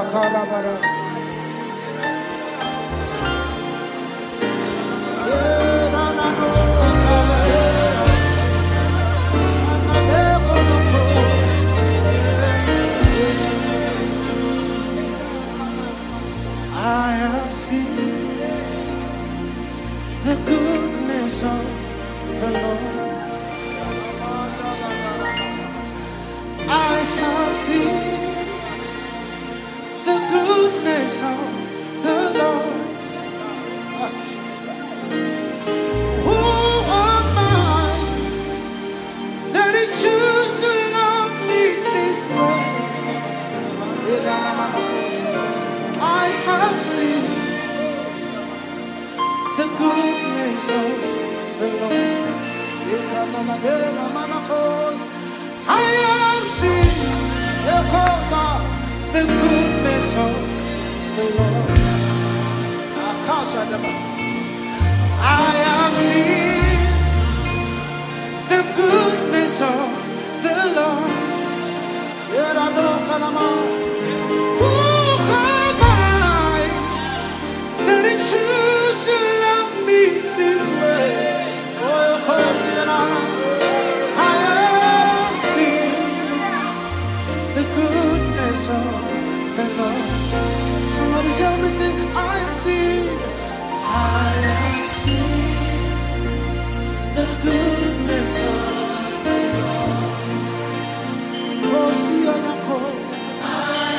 I have seen the goodness of the Lord. I have seen the goodness of the Lord. Who am I that He choose to love me this way? I have seen the goodness of the Lord. I have seen the goodness of the Lord. I have seen the goodness of the Lord. Who am I that He choose to love me this way? I have seen the goodness of the Lord. Somebody help me sing. I have seen the goodness of the Lord. Oh, see, I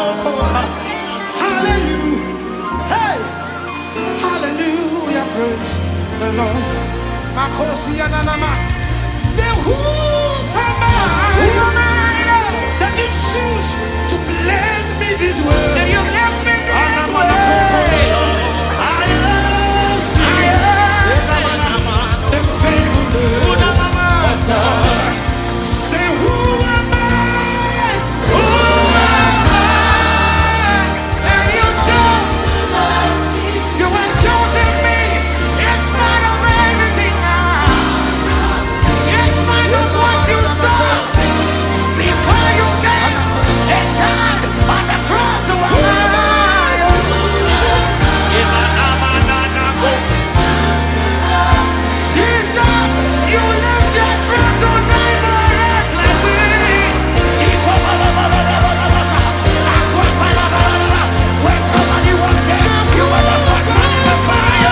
Hallelujah. Hey. Hallelujah. Praise the Lord. Makosi ananama. Say who am I? Who am I? That you choose to bless me this way. That you bless me this way. I am the faithfulness of God. Say who am I? Who am I? That you chose to love me. You have chosen me in spite of everything now. In spite of what you saw before you came and died on the cross. Who am I? Jesus, you left your throne to die for us like this. When nobody was there, you were the first one in the fire.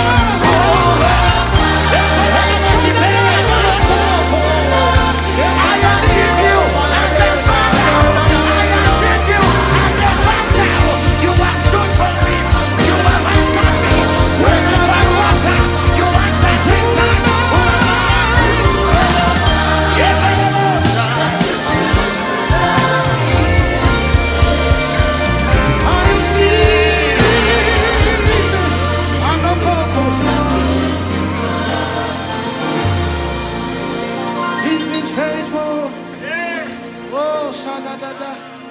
I have seen you as a father. I have seen you as a father. You have stood for me. You have answered me. When I was water, you answered me. He's been faithful. Oh, shadadada.